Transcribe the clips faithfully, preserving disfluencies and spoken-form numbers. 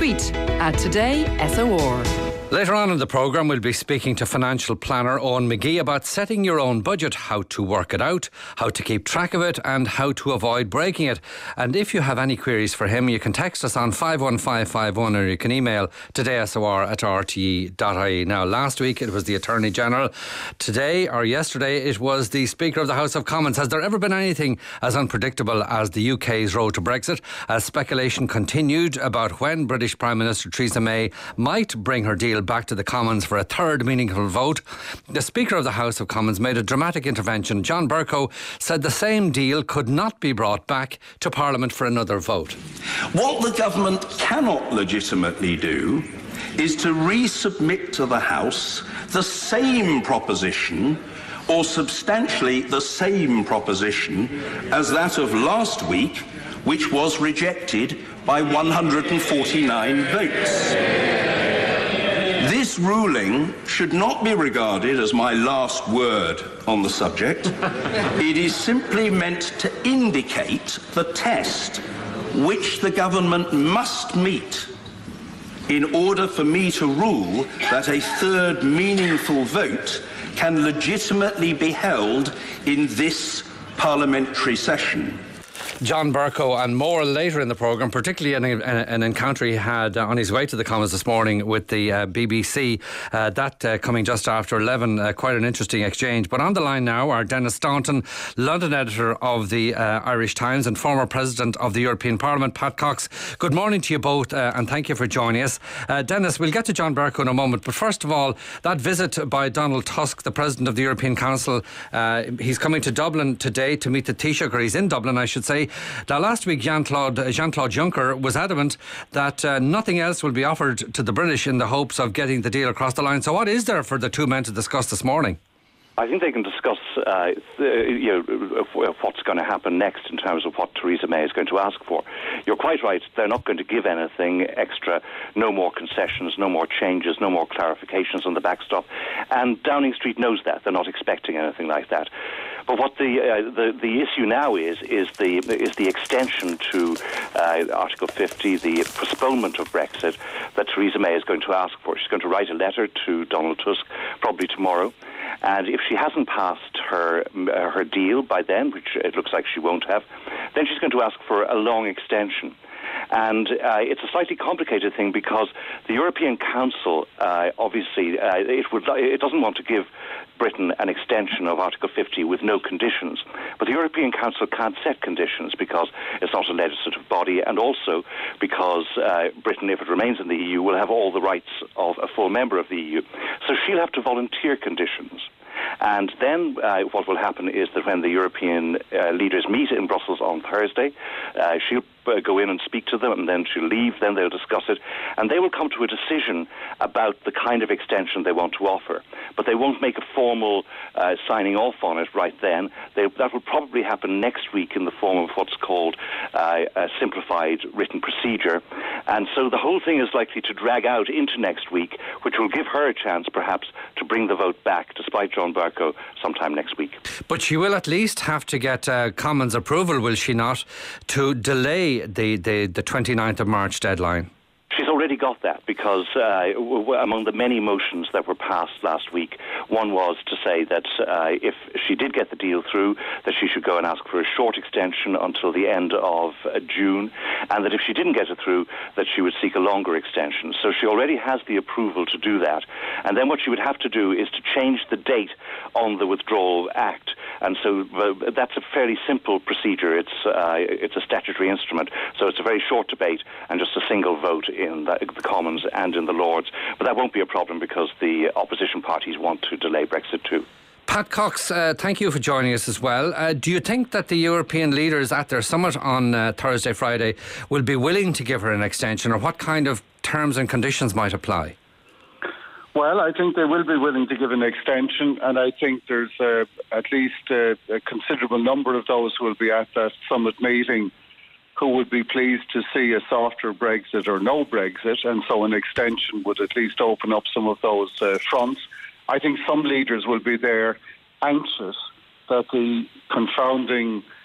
Street at Today S O R. Later on in the programme, we'll be speaking to financial planner Owen McGee about setting your own budget, how to work it out, how to keep track of it and how to avoid breaking it. And if you have any queries for him, you can text us on five one five five one or you can email todaysor at r t e dot i e. Now, last week it was the Attorney General. Today or yesterday it was the Speaker of the House of Commons. Has there ever been anything as unpredictable as the U K's road to Brexit? As speculation continued about when British Prime Minister Theresa May might bring her deal back to the Commons for a third meaningful vote, the Speaker of the House of Commons made a dramatic intervention. John Bercow said the same deal could not be brought back to Parliament for another vote. What the government cannot legitimately do is to resubmit to the House the same proposition or substantially the same proposition as that of last week, which was rejected by one hundred forty-nine votes. This ruling should not be regarded as my last word on the subject. It is simply meant to indicate the test which the government must meet in order for me to rule that a third meaningful vote can legitimately be held in this parliamentary session. John Bercow and more later in the programme, particularly an, an encounter he had uh, on his way to the Commons this morning with the uh, B B C. Uh, that uh, coming just after eleven, uh, quite an interesting exchange. But on the line now are Denis Staunton, London editor of the uh, Irish Times and former President of the European Parliament, Pat Cox. Good morning to you both uh, and thank you for joining us. Uh, Denis, we'll get to John Bercow in a moment, but first of all, that visit by Donald Tusk, the President of the European Council, uh, he's coming to Dublin today to meet the Taoiseach, or he's in Dublin, I should say. Now, last week, Jean-Claude, Jean-Claude Juncker was adamant that uh, nothing else will be offered to the British in the hopes of getting the deal across the line. So what is there for the two men to discuss this morning? I think they can discuss uh, you know, what's going to happen next in terms of what Theresa May is going to ask for. You're quite right, they're not going to give anything extra, no more concessions, no more changes, no more clarifications on the backstop. And Downing Street knows that. They're not expecting anything like that. But what the uh, the the issue now is is the is the extension to uh, Article fifty, the postponement of Brexit that Theresa May is going to ask for. She's going to write a letter to Donald Tusk probably tomorrow, and if she hasn't passed her uh, her deal by then, which it looks like she won't have, then she's going to ask for a long extension. And uh, it's a slightly complicated thing because the European Council uh, obviously uh, it would it doesn't want to give Britain an extension of Article fifty with no conditions. But the European Council can't set conditions because it's not a legislative body, and also because uh, Britain, if it remains in the E U, will have all the rights of a full member of the E U. So she'll have to volunteer conditions. And then uh, what will happen is that when the European uh, leaders meet in Brussels on Thursday, uh, she'll uh, go in and speak to them, and then she'll leave, then they'll discuss it, and they will come to a decision about the kind of extension they want to offer. But they won't make a formal uh, signing off on it right then. They, that will probably happen next week in the form of what's called uh, a simplified written procedure. And so the whole thing is likely to drag out into next week, which will give her a chance perhaps to bring the vote back, despite John Bercow, sometime next week. But she will at least have to get uh, Commons approval, will she not, to delay the, the, the twenty-ninth of March deadline? She's already got that because uh, w- among the many motions that were passed last week, one was to say that uh, if she did get the deal through, that she should go and ask for a short extension until the end of uh, June, and that if she didn't get it through, that she would seek a longer extension. So she already has the approval to do that. And then what she would have to do is to change the date on the Withdrawal Act. And so uh, that's a fairly simple procedure. It's uh, it's a statutory instrument, so it's a very short debate and just a single vote in the, the Commons and in the Lords. But that won't be a problem because the opposition parties want to delay Brexit too. Pat Cox, uh, thank you for joining us as well. Uh, do you think that the European leaders at their summit on uh, Thursday, Friday will be willing to give her an extension, or what kind of terms and conditions might apply? Well, I think they will be willing to give an extension, and I think there's uh, at least uh, a considerable number of those who will be at that summit meeting who would be pleased to see a softer Brexit or no Brexit, and so an extension would at least open up some of those uh, fronts. I think some leaders will be there anxious that the confounding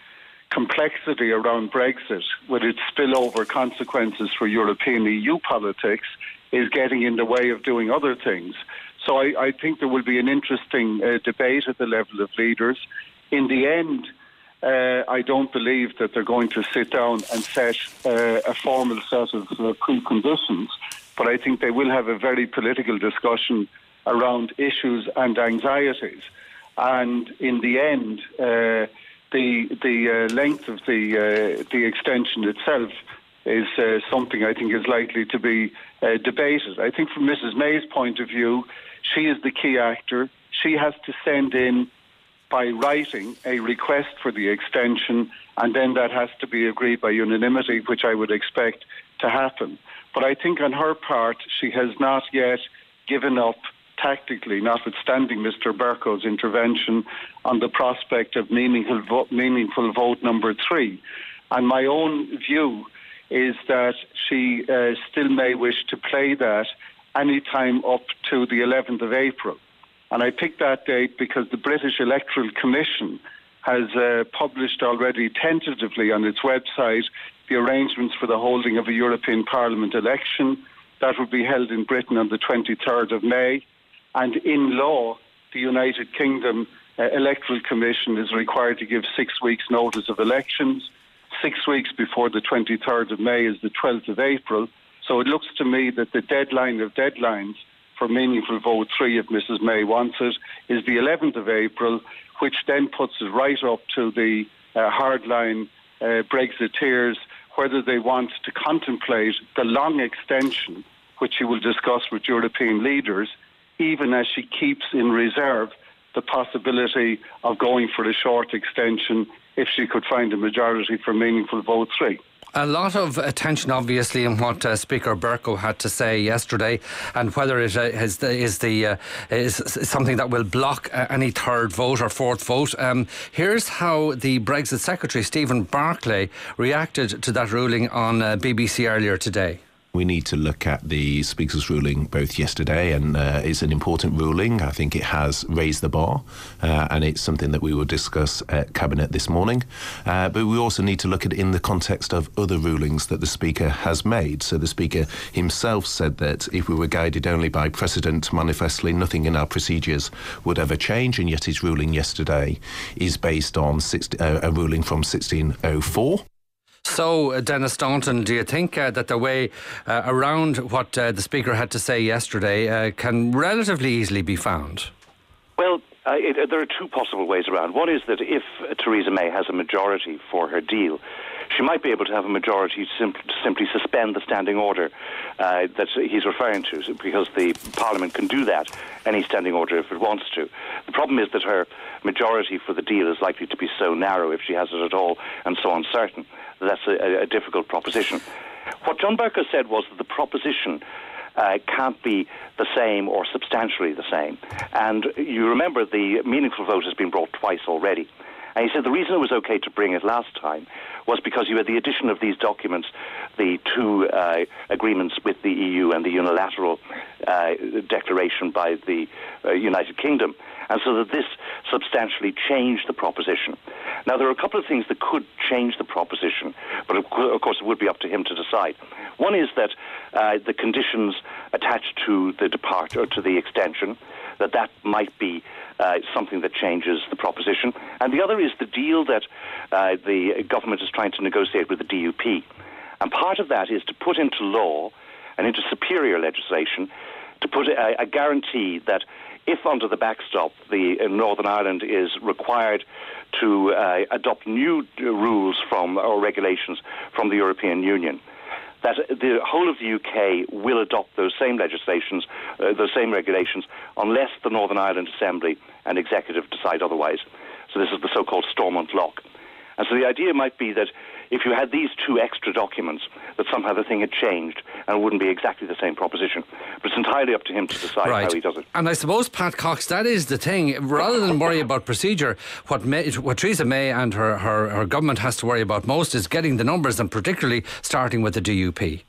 complexity around Brexit, with its spillover consequences for European E U politics, is getting in the way of doing other things. So I, I think there will be an interesting uh, debate at the level of leaders. In the end, uh, I don't believe that they're going to sit down and set uh, a formal set of uh, preconditions, but I think they will have a very political discussion around issues and anxieties. And in the end, uh, the the uh, length of the uh, the extension itself is uh, something I think is likely to be uh, debated. I think from Missus May's point of view, she is the key actor. She has to send in, by writing, a request for the extension, and then that has to be agreed by unanimity, which I would expect to happen. But I think on her part, she has not yet given up tactically, notwithstanding Mister Bercow's intervention, on the prospect of meaningful vote, meaningful vote number three. And my own view is that she uh, still may wish to play that any time up to the eleventh of April. And I picked that date because the British Electoral Commission has uh, published already tentatively on its website the arrangements for the holding of a European Parliament election. That will be held in Britain on the twenty-third of May. And in law, the United Kingdom uh, Electoral Commission is required to give six weeks' notice of elections. Six weeks before the twenty-third of May is the twelfth of April. So it looks to me that the deadline of deadlines for meaningful vote three, if Missus May wants it, is the eleventh of April, which then puts it right up to the uh, hardline uh, Brexiteers, whether they want to contemplate the long extension, which she will discuss with European leaders, even as she keeps in reserve the possibility of going for a short extension if she could find a majority for meaningful vote three. A lot of attention, obviously, in what uh, Speaker Bercow had to say yesterday, and whether it uh, is the, is, the, uh, is something that will block uh, any third vote or fourth vote. Um, here's how the Brexit Secretary, Stephen Barclay, reacted to that ruling on uh, B B C earlier today. We need to look at the Speaker's ruling both yesterday, and uh, it's an important ruling. I think it has raised the bar, uh, and it's something that we will discuss at Cabinet this morning. Uh, but we also need to look at it in the context of other rulings that the Speaker has made. So the Speaker himself said that if we were guided only by precedent, manifestly nothing in our procedures would ever change, and yet his ruling yesterday is based on sixty, uh, a ruling from sixteen oh four. So, uh, Denis Staunton, do you think uh, that the way uh, around what uh, the Speaker had to say yesterday uh, can relatively easily be found? Well, uh, it, there are two possible ways around. One is that if uh, Theresa May has a majority for her deal, she might be able to have a majority to, sim- to simply suspend the standing order uh, that he's referring to, because the Parliament can do that, any standing order, if it wants to. The problem is that her majority for the deal is likely to be so narrow, if she has it at all, and so uncertain. That's a, a difficult proposition. What John Bercow said was that the proposition uh, can't be the same or substantially the same. And you remember the meaningful vote has been brought twice already. And he said the reason it was okay to bring it last time was because you had the addition of these documents, the two uh, agreements with the E U and the unilateral uh, declaration by the uh, United Kingdom, and so that this substantially changed the proposition. Now, there are a couple of things that could change the proposition, but of course it would be up to him to decide. One is that uh, the conditions attached to the departure, to the extension, that that might be uh, something that changes the proposition. And the other is the deal that uh, the government is trying to negotiate with the D U P. And part of that is to put into law and into superior legislation to put a, a guarantee that if under the backstop the uh, Northern Ireland is required to uh, adopt new rules from or regulations from the European Union, that the whole of the U K will adopt those same legislations, uh, those same regulations, unless the Northern Ireland Assembly and Executive decide otherwise. So this is the so-called Stormont Lock. And so the idea might be that if you had these two extra documents, that somehow the thing had changed and it wouldn't be exactly the same proposition. But it's entirely up to him to decide right. how he does it. And I suppose, Pat Cox, that is the thing. Rather than worry about procedure, what, May, what Theresa May and her, her, her government has to worry about most is getting the numbers, and particularly starting with the D U P.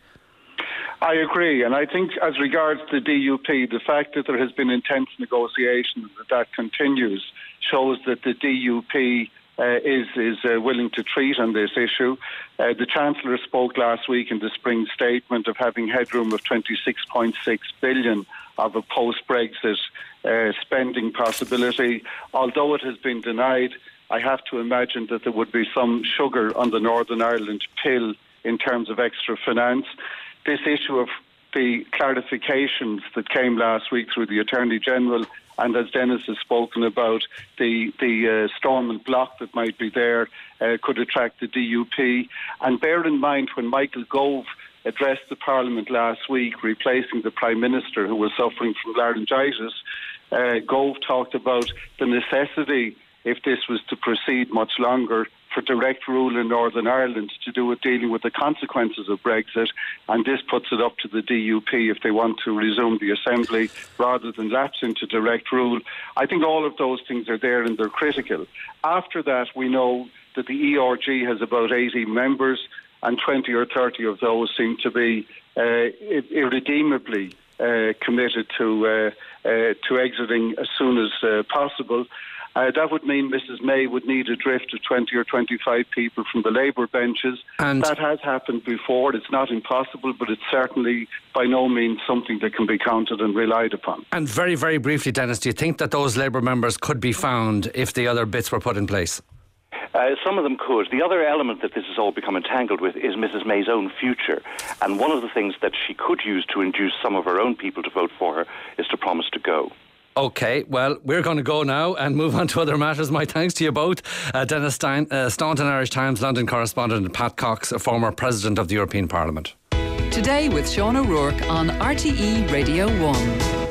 I agree, and I think as regards the D U P, the fact that there has been intense negotiation, that that continues, shows that the D U P uh, is is uh, willing to treat on this issue. Uh, the Chancellor spoke last week in the spring statement of having headroom of twenty-six point six billion of a post-Brexit uh, spending possibility. Although it has been denied, I have to imagine that there would be some sugar on the Northern Ireland pill in terms of extra finance. This issue of the clarifications that came last week through the Attorney General, and as Dennis has spoken about, the, the uh, Stormont block that might be there uh, could attract the D U P. And bear in mind, when Michael Gove addressed the Parliament last week, replacing the Prime Minister who was suffering from laryngitis, uh, Gove talked about the necessity, if this was to proceed much longer, for direct rule in Northern Ireland to do with dealing with the consequences of Brexit, and this puts it up to the D U P if they want to resume the Assembly rather than lapse into direct rule. I think all of those things are there and they're critical. After that, we know that the E R G has about eighty members, and twenty or thirty of those seem to be uh, irredeemably uh, committed to uh, uh, to exiting as soon as uh, possible. Uh, that would mean Missus May would need a drift of twenty or twenty-five people from the Labour benches. And that has happened before. It's not impossible, but it's certainly by no means something that can be counted and relied upon. And very, very briefly, Dennis, do you think that those Labour members could be found if the other bits were put in place? Uh, some of them could. The other element that this has all become entangled with is Missus May's own future. And one of the things that she could use to induce some of her own people to vote for her is to promise to go. OK, well, we're going to go now and move on to other matters. My thanks to you both. Uh, Dennis Stein, uh, Staunton Irish Times London correspondent, and Pat Cox, a former President of the European Parliament. Today with Sean O'Rourke on R T E Radio one.